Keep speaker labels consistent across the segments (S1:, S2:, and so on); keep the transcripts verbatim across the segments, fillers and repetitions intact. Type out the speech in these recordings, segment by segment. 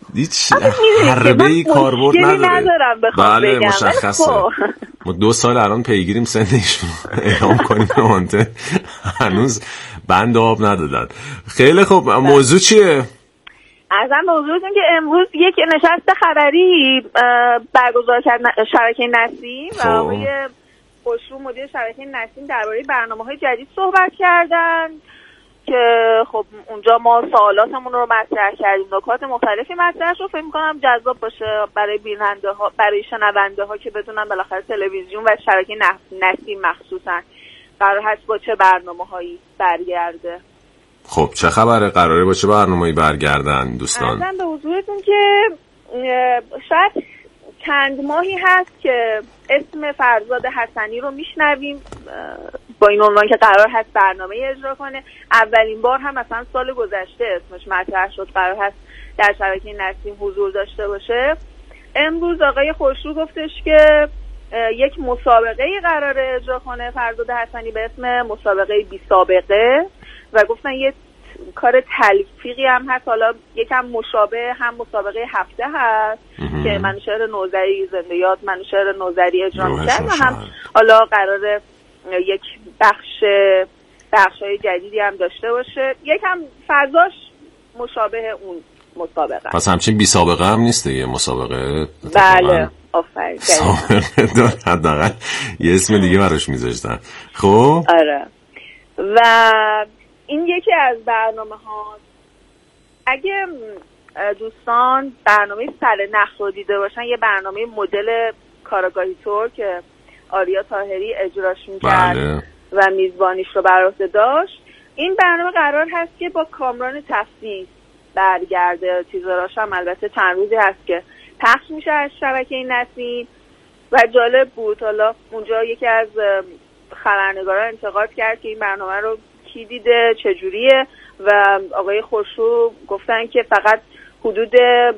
S1: هیچ حربه‌ای کاربرد نداره. بله مشخصه. ما دو سال الان پیگیریم سنش اعلام کنیم آنته هنوز بند آب ندادن. خیلی خوب، موضوع چیه؟
S2: ازم موضوعتون که امروز یک نشست خبری برگزار کرد شبکه نسیم و آقای خوشرو مدیر شبکه نسیم درباره برنامه‌های جدید صحبت کردن که خب اونجا ما سوالاتمون رو مطرح کردیم، نکات مختلفی مطرح شد. فکر می‌کنم جذاب باشه برای بیننده ها، برای شنونده ها که بدونن بالاخره تلویزیون و شبکه نسیم مخصوصا قرار هست با چه برنامه‌هایی برگرده.
S1: خب چه خبره؟ قراره با چه برنامه‌ای برگردن دوستان؟
S2: ازم به حضورتون که شاید چند ماهی هست که اسم فرزاد حسنی رو میشنویم با این عنوان که قرار هست برنامه اجرا کنه. اولین بار هم مثلا سال گذشته اسمش مطرح شد قرار هست در شبکه نسیم حضور داشته باشه. امروز آقای خوشرو گفتش که یک مسابقه قراره اجرا کنه فرزاد حسنی به اسم مسابقه بی سابقه و گفتن یه کار تلفیقی هم هست، حالا یکم مشابه هم مسابقه هفته هست که منوشهر نوذری زنده یاد منوشهر نوذری اجرا می‌کنه و هم حالا قراره یک بخش بخشای جدیدی هم داشته باشه، یکم فضاش مشابه اون مسابقه.
S1: پس همچین بی سابقه هم نیست دیگه مسابقه.
S2: بله آفرین.
S1: سابقه داره، حداقل یه اسم دیگه براش میذاشتن. خب
S2: آره و این یکی از برنامه ها. اگه دوستان برنامه سرنخ رو دیده باشن، یه برنامه مدل کاراگاهی طور که آریا طاهری اجراش میکرد
S1: بله.
S2: و میزبانیش رو بر عهده داشت، این برنامه قرار هست که با کامران تفسیر برگرده. تیزراش هم البته چند روزی هست که پخش میشه از شبکه نسیم و جالب بود. حالا اونجا یکی از خبرنگاران انتقاد کرد که این برنامه رو کی دیده چجوریه و آقای خوشرو گفتن که فقط حدود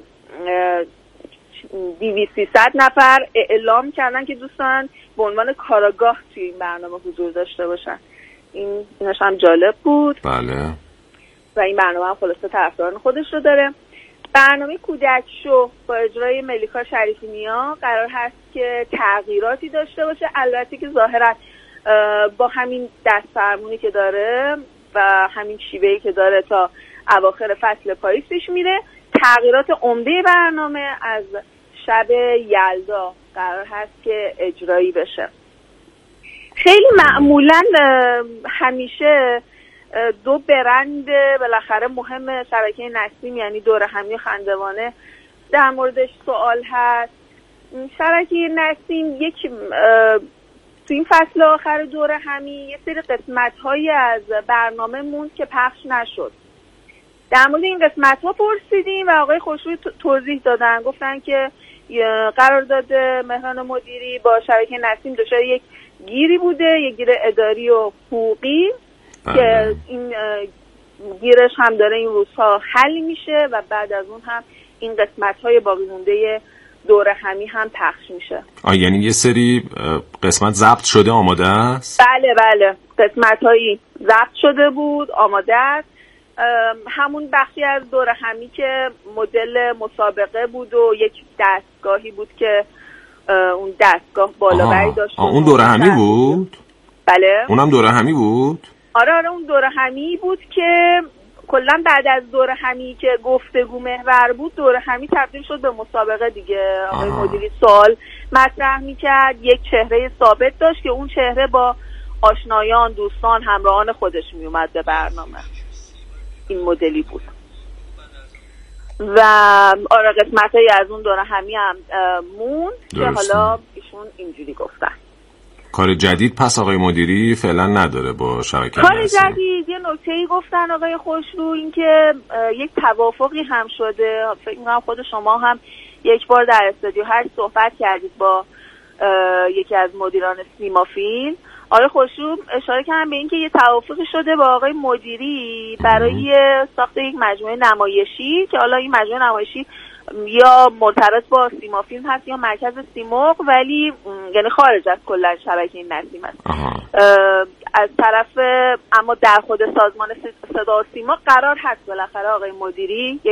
S2: دویست سیصد نفر اعلام کردن که دوستان به عنوان کاراگاه توی این برنامه حضور داشته باشن. این اینش هم جالب بود.
S1: بله.
S2: و این برنامه هم خلاصه طرفداران خودش رو داره. برنامه کودک شو با اجرای ملیکا شریفی نیا قرار هست که تغییراتی داشته باشه، البته که ظاهرا با همین دستفرمونی که داره و همین شیوهی که داره تا اواخر فصل پاییز پیش میره. تغییرات عمده برنامه از شب یلدا قرار هست که اجرایی بشه. خیلی معمولا همیشه دو برند بالاخره مهم شبکه نسیم یعنی دور همی و خندوانه در موردش سوال هست. شبکه نسیم یک تو این فصل آخر دور همی یه سری قسمت‌هایی از برنامه موند که پخش نشد. در مورد این قسمت‌ها پرسیدیم و آقای خوشروی توضیح دادن، گفتن که قرارداد مهران مدیری با شبکه نسیم دچار یک گیری بوده، یک گیر اداری و حقوقی که این گیرش هم داره این روزها حل میشه و بعد از اون هم این قسمت‌های باقی مونده دور همی هم پخش میشه.
S1: آ یعنی یه سری قسمت ضبط شده آماده است؟
S2: بله بله قسمت‌هایی ضبط شده بود آماده است. همون بخشی از دور همی که مدل مسابقه بود و یک دستگاهی بود که اون دستگاه بالابری داشت.
S1: اون دور همی بود؟
S2: بله
S1: اونم دور همی بود؟
S2: آره آره اون دور همی بود که کلا بعد از دور همی که گفتگو محور بود دور همی تبدیل شد به مسابقه دیگه. آقای مدیری سوال مطرح میکرد، یک چهره ثابت داشت که اون چهره با آشنایان دوستان همراهان خودش میومد به برنامه. این مدلی بود و آره قسمتایی از اون دور همی هم موند که حالا ایشون اینجوری گفتن.
S1: کار جدید پس آقای مدیری فعلا نداره با شبکه
S2: کار نسیم. جدید یه نکته‌ای گفتن آقای خوشرو، این که یک توافقی هم شده. فکر می‌کنم خود شما هم یک بار در استودیو هشت صحبت کردید با یکی از مدیران سیما فیلم. آقای خوشرو اشاره کردن به این که یه توافقی شده با آقای مدیری برای ساخت یک مجموعه نمایشی که حالا این مجموعه نمایشی یا مرتبط با سیما فیلم هست یا مرکز سیمرغ ولی یعنی خارج از کلا شبکه نسیم است. از طرف اما در خود سازمان صدا و سیما قرار هست بالاخره آقای مدیری یک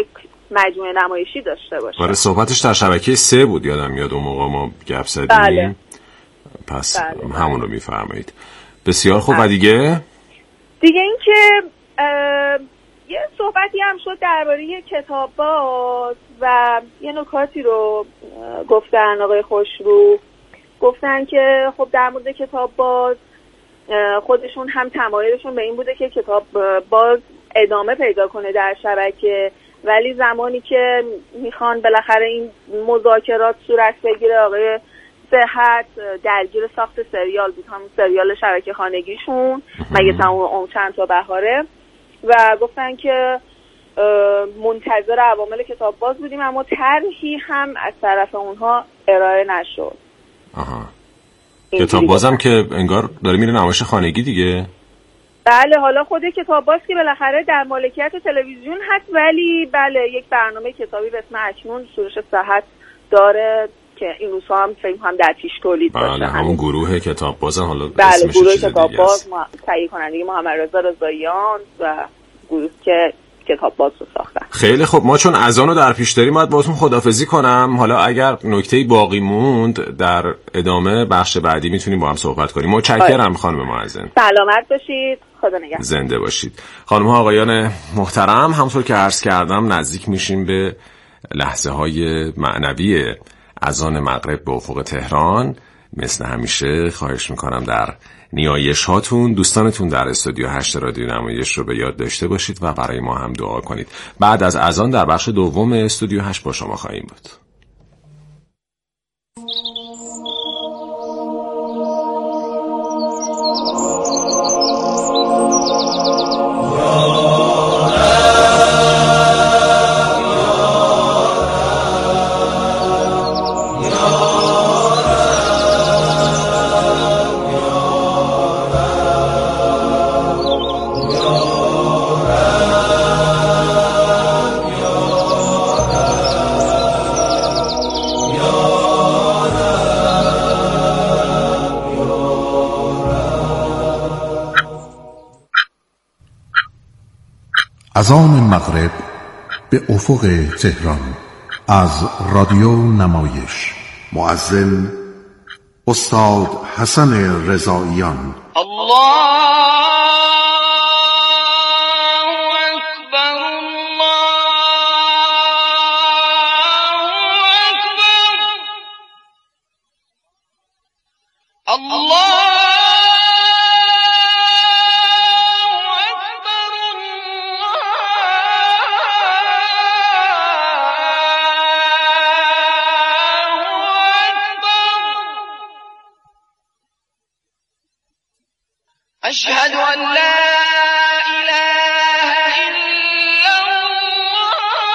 S2: مجموعه نمایشی داشته باشه.
S1: برای صحبتش در شبکه سه بود یادم میاد اون موقع ما گپ زدیم.
S2: بله.
S1: پس بله. همون رو میفرمایید. بسیار خوب. بله. و دیگه
S2: دیگه این که یه صحبتی هم شد درباره کتاب باز و یه نکاتی رو گفتن آقای خوشرو. گفتن که خب در مورد کتاب باز خودشون هم تمایلشون به این بوده که کتاب باز ادامه پیدا کنه در شبکه، ولی زمانی که میخوان بالاخره این مذاکرات صورت بگیره آقای صحت درگیر ساخت سریال بود، هم سریال شبکه خانگیشون مگه تمام چند تا بهاره، و گفتن که منتظر عوامل کتاب باز بودیم اما طرحی هم از طرف اونها ارائه نشد.
S1: آها. کتاب بازم که انگار داره میره نمایش خانگی دیگه.
S2: بله، حالا خود کتاب باز که بالاخره در مالکیت تلویزیون هست، ولی بله یک برنامه کتابی به اسم اکنون سروش صحت داره که این روزها هم فکر هم در پیش تولید باشه.
S1: بله، همون گروه کتاب باز حالا
S2: بله گروه کتاب باز ما... تهیه کننده محمد رضا رضاییان و گروه که کتاب باز رو ساختن.
S1: خیلی خب، ما چون اذان رو در پیش داریم باید باهاتون خداحافظی کنم. حالا اگر نکته‌ای باقی موند در ادامه بخش بعدی میتونیم با هم صحبت کنیم. متشکرم خانم معزن.
S2: سلامت باشید، خدا نگهدار.
S1: زنده باشید. خانم ها آقایان محترم، همونطور که عرض کردم نزدیک میشیم به لحظه های معنوی اذان مغرب به افق تهران. مثل همیشه خواهش میکنم در نیایش هاتون دوستانتون در استودیو هشت رادیو نمایش رو به یاد داشته باشید و برای ما هم دعا کنید. بعد از اذان در بخش دوم استودیو هشت با شما خواهیم بود.
S3: اذان مغرب به افق تهران از رادیو نمایش. مؤذن استاد حسن رضاییان.
S4: الله أشهد أن لا إله إلا الله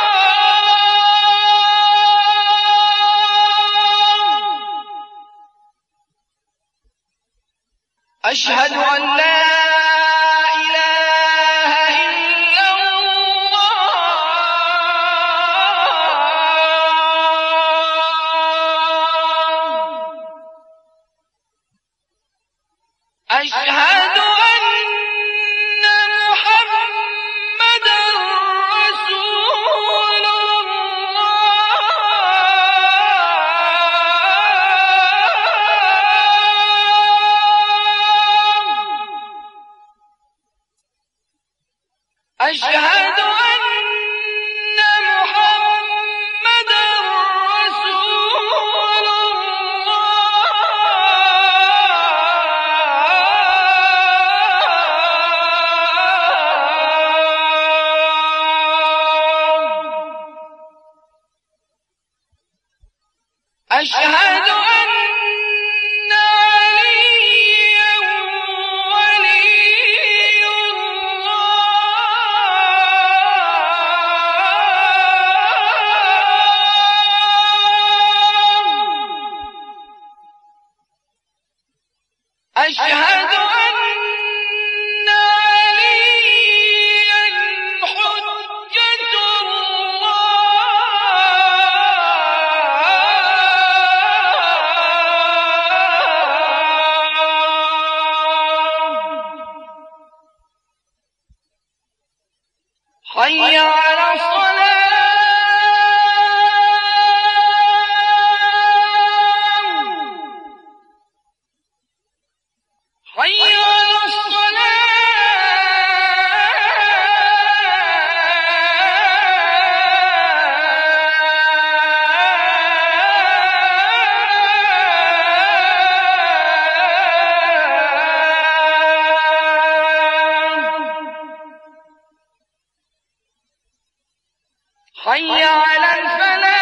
S4: أشهد أن لا إله إلا الله أشهد أشهد أن محمدًا رسول الله أشهد أشهد أن عليا حجة الله على الفلاح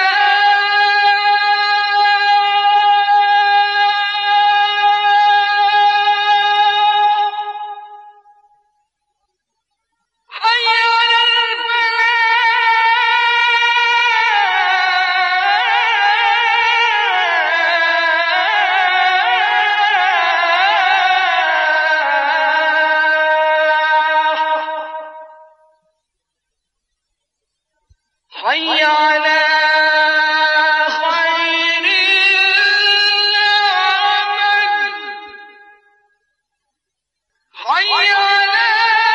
S4: حي على خير العمل حي على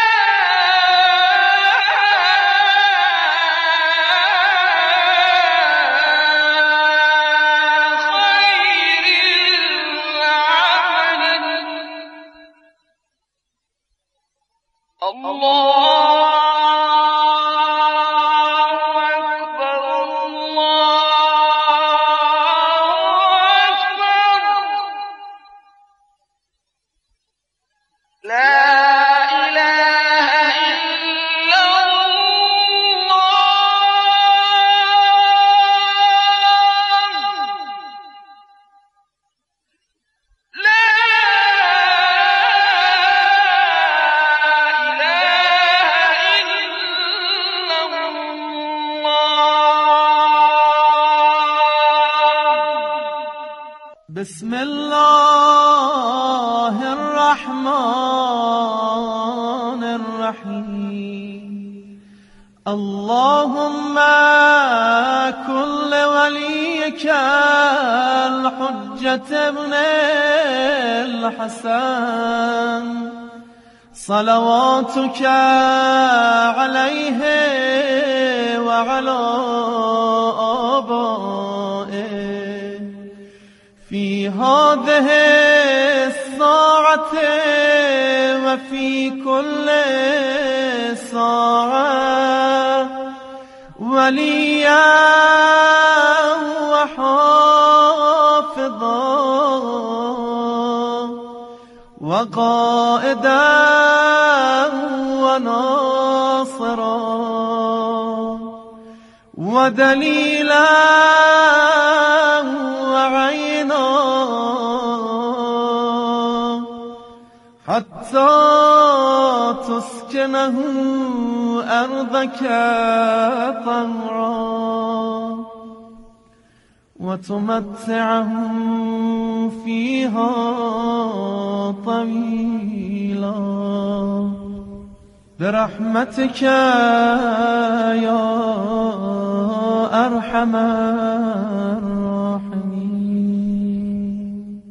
S4: خير العمل الله
S5: بسم الله الرحمن الرحيم اللهم كن لوليك الحجة ابن الحسن صلواتك عليه وعلى آبائه في هذه الساعة وفي كل ساعة وليا وحافظا وقائدا وناصرا ودليلا وعينا حتى تسكنه أرضك طهرا وتمتعه فيها طويلا برحمتك يا أرحم الراحمين.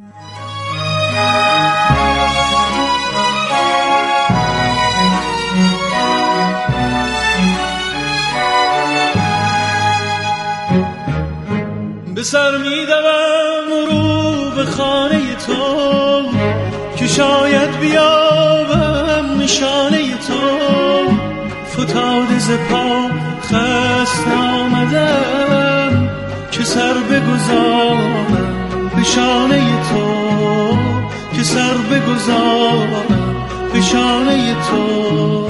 S6: به سر می‌دوم رو به خانه تو که شاید بیابم نشانه تو فتاده ز پا خست آمدم که سر بگذارم به شانه تو که سر بگذارم به شانه تو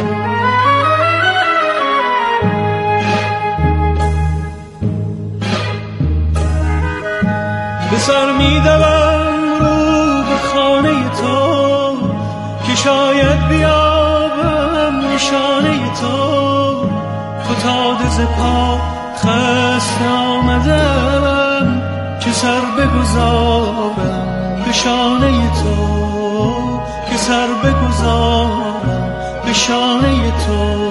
S6: به سر می‌دوم رو به خانه تو که شاید بیابم نشانه تو فتاده ز پا خست آمدم که سر بگذارم به شانه تو که سر بگذارم به شانه تو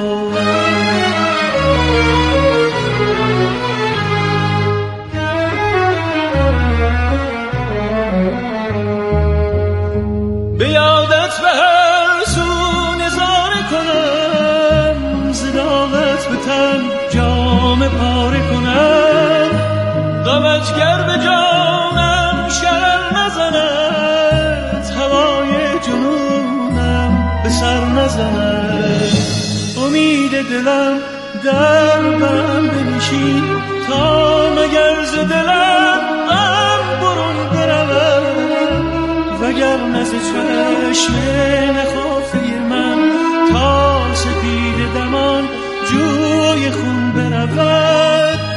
S6: به یادت به هر سو نظاره کنم زداغت به تن جام پاره کنم غمجگر به جانم شرر نزند هوای جنونم به سر نزند امید دلم در من بنشین تا مگر ز دلم من برون برود وگر نز چشم نخافه من تا سپید دمان جوی خون برود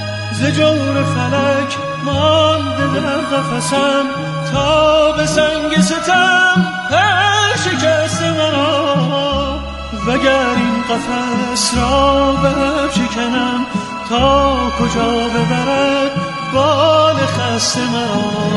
S6: ز جور فلک مانده در قفسم، تا به سنگ ستم پر شکست مرا. وگر این قفس را برشکنم، تا کجا ببرد بال خسته مرا.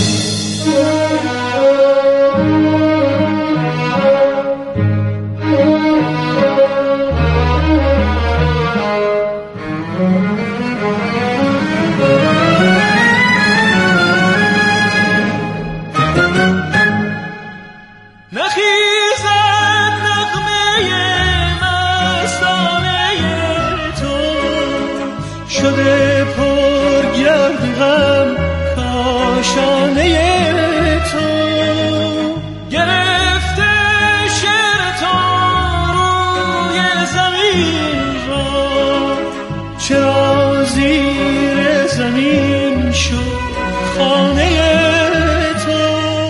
S6: شده پر گرد غم کاشانه تو، گرفته شعر تو روی زمین را، چرا زیر زمین شد خانه تو.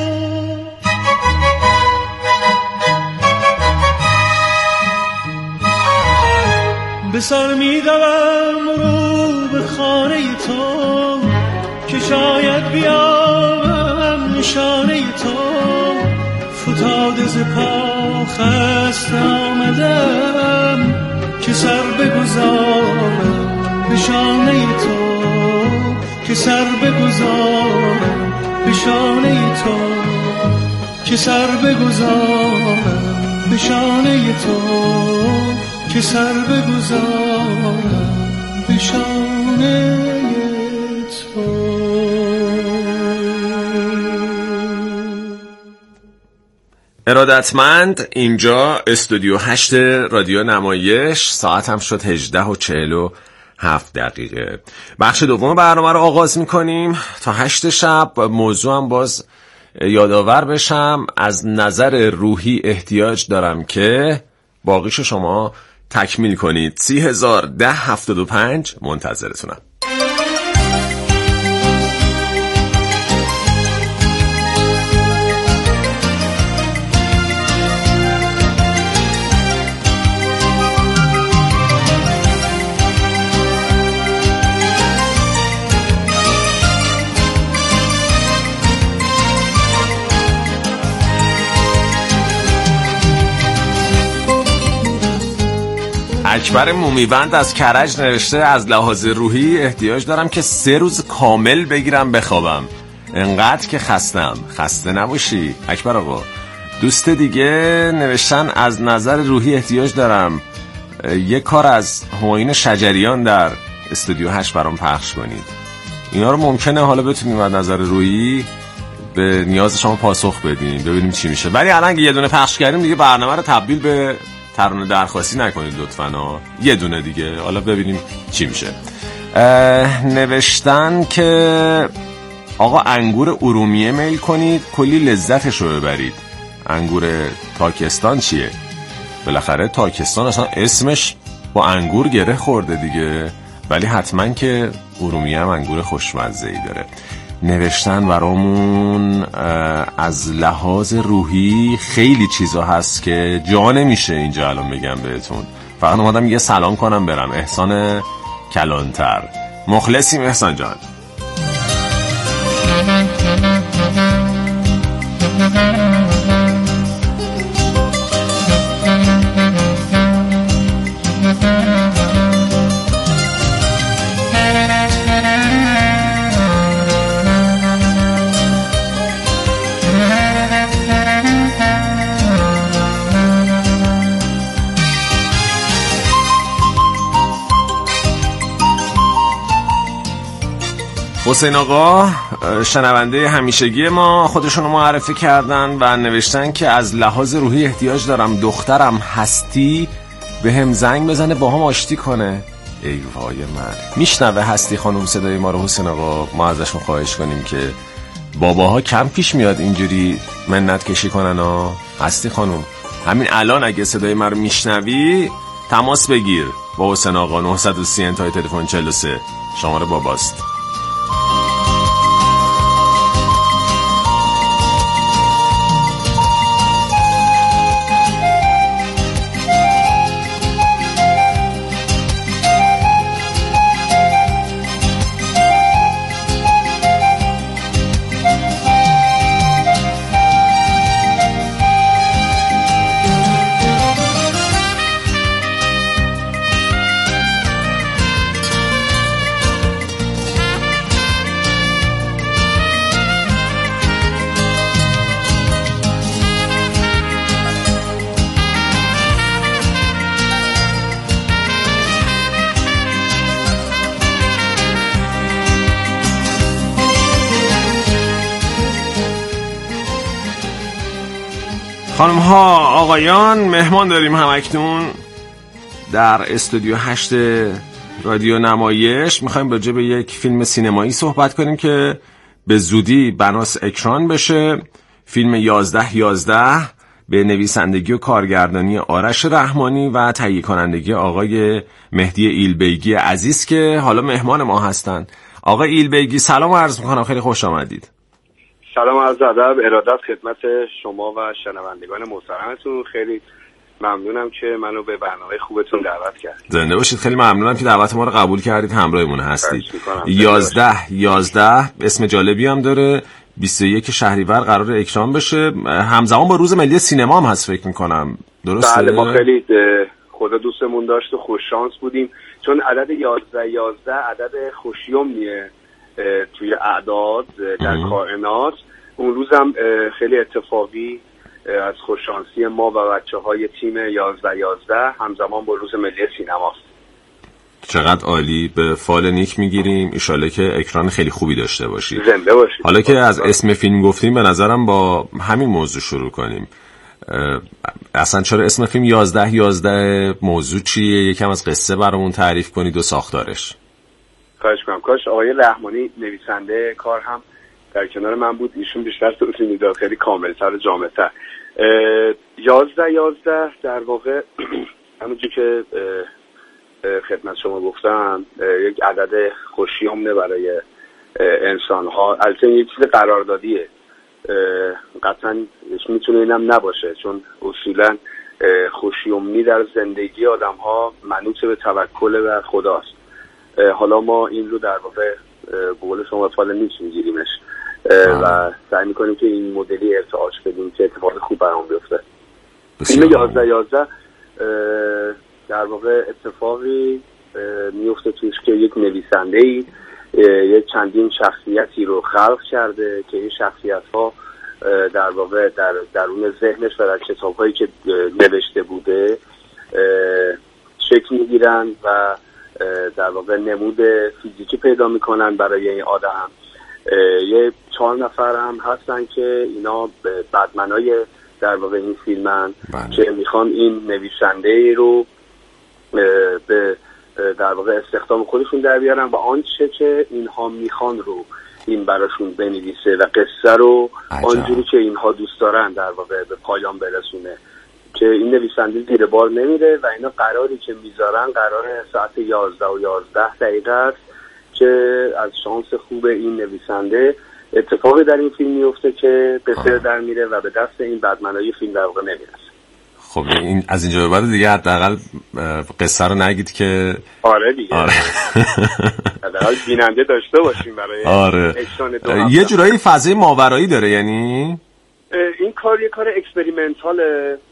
S6: به سر می دوم رو به خانه تو، که شاید بیابم نشانه تو. فتاده ز پا خسته آمدم، که سر بگذارم به شانه تو، که سر بگذارم به شانه تو، که سر بگذارم به شانه تو، که سر بگذارم به شانه تو.
S1: ارادتمند، اینجا استودیو هشت رادیو نمایش، ساعت هم شد هجده و چهل و هفت دقیقه. بخش دوم برنامه رو آغاز میکنیم تا هشت شب. موضوع هم باز یادآور بشم، از نظر روحی احتیاج دارم که باقیشو شما تکمیل کنید. سی هزار ده هفتاد و پنج منتظرتونم. اکبر مومیوند از کرج نوشته از لحاظ روحی احتیاج دارم که سه روز کامل بگیرم بخوابم، انقدر که خستم. خسته نباشی اکبر آقا. دوست دیگه نوشتن از نظر روحی احتیاج دارم یک کار از همایون شجریان در استودیو هشت برام پخش کنید. اینا رو ممکنه حالا بتونیم از نظر روحی به نیاز شما پاسخ بدیم، ببینیم چی میشه. ولی الان یه دونه پخش کردیم دیگه، برنامه رو تبدیل به ترانه درخواستی نکنید لطفاً. یه دونه دیگه، حالا ببینیم چی میشه. نوشتن که آقا انگور ارومیه میل کنید، کلی لذتشو ببرید. انگور تاکستان چیه؟ بالاخره تاکستان اصلا اسمش با انگور گره خورده دیگه، ولی حتما که ارومیه هم انگور خوشمزه‌ای داره. نوشتن برامون از لحاظ روحی خیلی چیزا هست که جا نمیشه اینجا الان بگم بهتون. فقط اومدم یه سلام کنم برم. احسان کلانتر، مخلصیم احسان جان. حسین آقا شنونده همیشگی ما خودشونو معرفی کردن و نوشتن که از لحاظ روحی احتیاج دارم دخترم هستی به هم زنگ بزنه با هم آشتی کنه. ای وای من. میشنوه هستی خانم صدای ما رو حسین آقا؟ ما ازشون خواهش کنیم که باباها کم پیش میاد اینجوری منت کشی کنن ها. هستی خانم همین الان اگه صدای ما رو میشنوی تماس بگیر با حسین آقا. نه یک صفر انتهای تلفن چهل و سه شماره باباست. خانم ها آقایان، مهمان داریم همکنون در استودیو هشت رادیو نمایش. میخوایم راجع به یک فیلم سینمایی صحبت کنیم که به زودی بناس اکران بشه. فیلم یازده یازده به نویسندگی و کارگردانی آرش رحمانی و تهیه کنندگی آقای مهدی ایلبیگی عزیز که حالا مهمان ما هستن. آقای ایلبیگی سلام عرض میکنم، خیلی خوش آمدید.
S7: سلام عرض ادب، ارادت خدمت شما و شنوندگان محترمتون. خیلی ممنونم که منو به برنامه خوبتون دعوت کردید.
S1: زنده باشید. خیلی ممنونم که دعوت ما رو قبول کردید، همراهمون هستید. یازده یازده اسم جالبی هم داره. بیست و یک شهریور قرار اکران بشه، همزمان با روز ملی سینما هم هست فکر میکنم، درسته؟
S7: بله، ما خیلی خدا دوستمون داشت و خوش شانس بودیم چون عدد یازده یازده عدد خوشیومیه توی اعداد در کائنات. اون روزم خیلی اتفاقی از خوششانسی ما و بچه های تیم یازده یازده همزمان با روز ملی سینماست.
S1: چقدر عالی، به فال نیک میگیریم. ایشاله که اکران خیلی خوبی داشته باشید.
S7: زنده باشید.
S1: حالا که از اسم فیلم گفتیم به نظرم با همین موضوع شروع کنیم. اصلا چرا اسم فیلم یازده یازده؟ موضوع چیه؟ یکم از قصه برامون تعریف کنید و ساختارش.
S7: خواهش می‌کنم. کاش آقای رحمانی نویسنده کار هم در کنار من بود، ایشون بیشتر توضیح میداد، خیلی کامل‌تر و جامع‌تر. یازده یازده در واقع همونجوری که خدمت شما گفتم یک عدد خوشیومه برای انسان‌ها. البته یک چیز قراردادیه، قطعاً میتونه اینم نباشه چون اصولاً خوشیومی در زندگی آدم‌ها منوط به توکل بر خداست. حالا ما این رو در واقع به قول شما فال نیک میگیریمش و سعی میکنیم که این مدلی ارتعاش بدیم که اتفاق خوب برام بیفته. فیلم یازده یازده در واقع اتفاقی میفته توش که یک نویسنده‌ای یک چندین شخصیتی رو خلق کرده که این شخصیت‌ها در واقع در درون ذهنش و در کتاب‌هایی که نوشته بوده شکل میگیرن و در واقع نمود فیزیکی پیدا میکنن برای این آدم. یه چهار نفر هم هستن که اینا بدمنای در واقع این فیلمن که میخوان این نویسنده رو به در واقع استخدام خودشون در بیارن و آنچه که اینها میخوان رو این براشون بنویسه و قصه رو آنجوری که اینها دوست دارن در واقع به پایان برسونه که این نویسنده زیر بار نمیره و اینا قراری که میذارن قرار ساعت یازده و یازده دقیقه است که از شانس خوب این نویسنده اتفاقی در این فیلم میفته که به سر در میره و به دست این بدمنای فیلم در واقع نمیرسه.
S1: خب این از اینجا به بعد دیگه حداقل قصه رو نگید که
S7: آره دیگه آره. حداقل بیننده داشته باشیم برای
S1: آره. یه جورایی فضای ماورایی داره، یعنی
S7: این کار یه کار اکسپریمنتال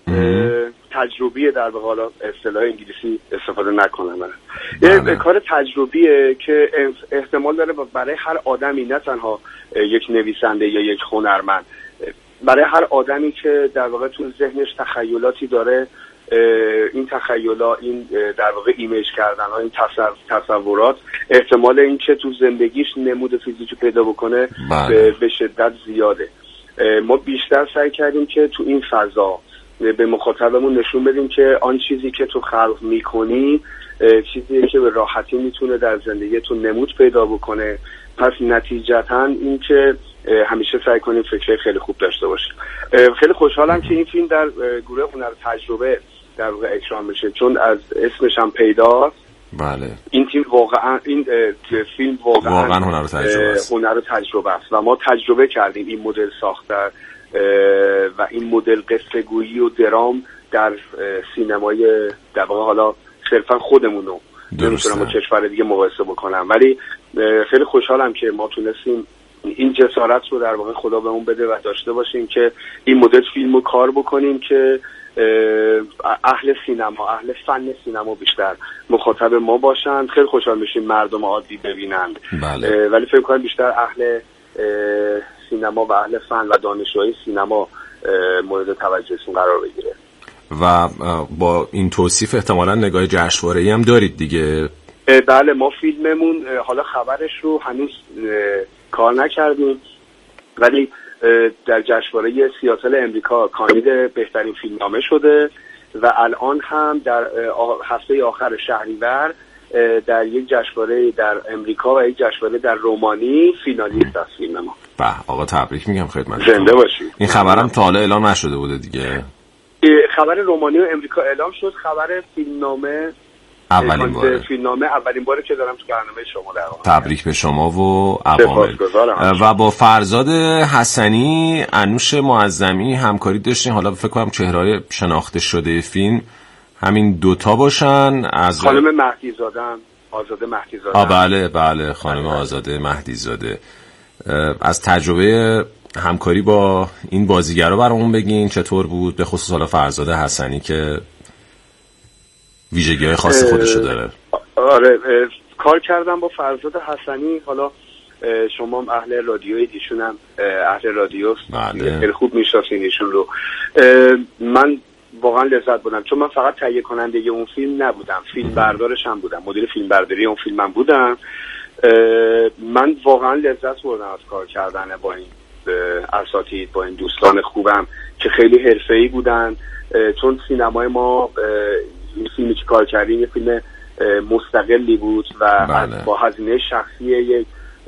S7: تجربیه، در واقع حالا اصطلاح انگلیسی استفاده نکنم من. یه کار تجربیه که احتمال داره برای هر آدمی، نه تنها یک نویسنده یا یک هنرمند، برای هر آدمی که در واقع تو ذهنش تخیلاتی داره، این تخیلات، این در واقع ایمیج کردن ها، این تصورات، احتمال این که تو زندگیش نمود فیزیکی پیدا بکنه به شدت زیاده. ما بیشتر سعی کردیم که تو این فضا به مخاطبمون نشون بدیم که آن چیزی که تو خلق میکنی چیزیه که به راحتی میتونه در زندگیتون نمود پیدا بکنه. پس نتیجتاً این که همیشه سعی کنیم فکر خیلی خوب داشته باشیم. خیلی خوشحالم که این فیلم در گروه هنر تجربه در واقع اکران بشه چون از اسمش هم پیداست.
S1: بله.
S7: این تیم واقعا این فیلم واقعا,
S1: واقعا هنر تجربه است.
S7: هنر تجربه است و ما تجربه کردیم این مدل ساختن و این مدل قصه گویی و درام در سینمای در واقع حالا صرفا خودمون رو نمیتونم با کشور دیگه مقایسه بکنم، ولی خیلی خوشحالم که ما تونستیم این جسارت رو در واقع خدا بهمون بده و داشته باشیم که این مدل فیلم رو کار بکنیم که اهل سینما، اهل فن سینما بیشتر مخاطب ما باشن. خیلی خوشحال میشیم مردم عادی ببینند.
S1: بله.
S7: ولی فکر کنم بیشتر اهل سینما و اهل فن و دانشجوی سینما مورد توجهشون قرار بگیره.
S1: و با این توصیف احتمالاً نگاه جشنواره‌ای هم دارید دیگه؟
S7: بله، ما فیلممون حالا خبرش رو هنوز کار نکردیم ولی در جشنواره سیاتل امریکا کاندید بهترین فیلمنامه شده و الان هم در هفته آخر شهریور در یک جشنواره در امریکا و یک جشنواره در رومانی فینالیست است فیلم ما.
S1: به آقا تبریک میگم خدمتتون.
S7: زنده باشید.
S1: این خبرم تا حالا اعلام نشده بوده دیگه.
S7: خبر رومانی و امریکا اعلام شد. خبر فیلمنامه
S1: اولین باره
S7: فیلمنامه اولین باره که دارم تو برنامه شما در واقع.
S1: تبریک به شما و عوامل. و با فرزاد حسنی انوش معظمی همکاری داشتین. حالا فکر کنم چهره‌های شناخته شده فیلم همین دوتا باشن. از
S7: خانم مهدی زاده، آزاده مهدی زاده.
S1: آه بله بله خانم آزاده مهدی زاده. از تجربه همکاری با این بازیگرا برامون بگین چطور بود، به خصوص حالا فرزاد حسنی که ویژگی‌های خاص خودشو داره.
S7: آره کار کردم با فرزاد حسنی. حالا شما اهل رادیوی دیشون هم اهل رادیوست، خیلی خوب میشناسین ایشون رو. من واقعا لذت بردم چون من فقط تهیه کننده اون فیلم نبودم، فیلم بردارش هم بودم، مدیر فیلم برداری اون فیلم هم بودم. من واقعا لذت بردم از کار کردن با این اساتید، با این دوستان خوبم که خیلی حرفه‌ای بودن. چون سینمای ما این فیلمی که کار کردیم یه فیلم مستقلی بود و بله. با هزینه شخصی یک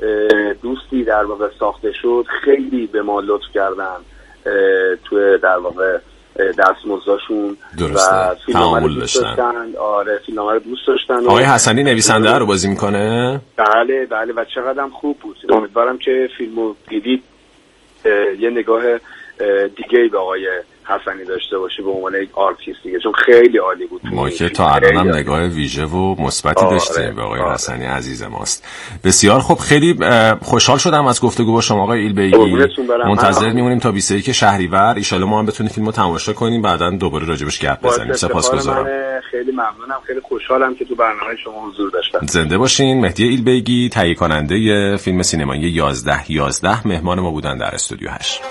S7: دوستی در واقع ساخته شد. خیلی به ما لطف کردن توی در واقع دستمزدشون و فیلمنامه رو دوست داشتن. آره فیلمنامه رو دوست داشتن.
S1: آقای حسنی نویسنده رو بازی میکنه؟
S7: بله بله و چقدر خوب بود. امیدوارم که فیلمو دیدید یه نگاه دیگه‌ای به آقای حسنی داشته باشه به عنوان یک آرتیست دیگه، چون خیلی عالی بود.
S1: ما که تا الان هم نگاه ویژه و مثبتی داشتیم آره، به آقای آره. حسنی عزیز ماست. بسیار خوب، خیلی خوشحال شدم از گفتگو با شما آقای ایلبیگی. منتظر میمونیم تا بیست و یک شهریور ان شاءالله ما هم بتونیم فیلمو تماشا کنیم، بعداً دوباره راجبش گپ بزنیم. سپاسگزارم.
S7: خیلی ممنونم، خیلی خوشحالم که تو برنامه شما حضور داشتم.
S1: زنده باشین. مهدی ایلبیگی تهیه کننده فیلم سینمایی یازده یازده مهمان ما بودن در استودیو هشت.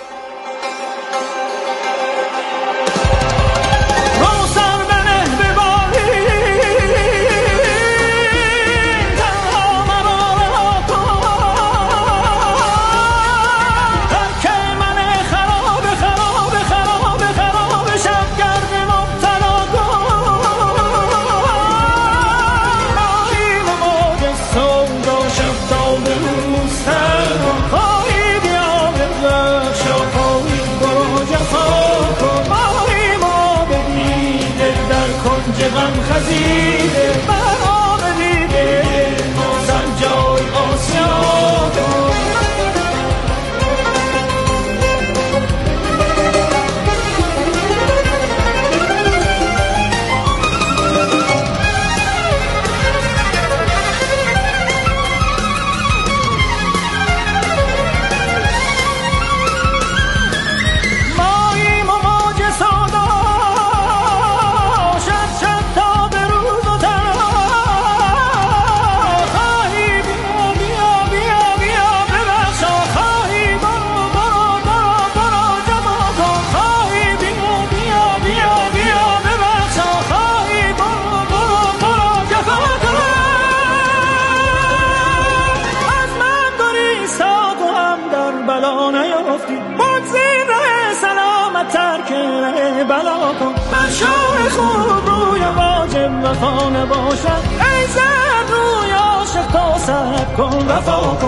S6: وفا نباشد ای زن روی عاشق تا سر کن وفا کن.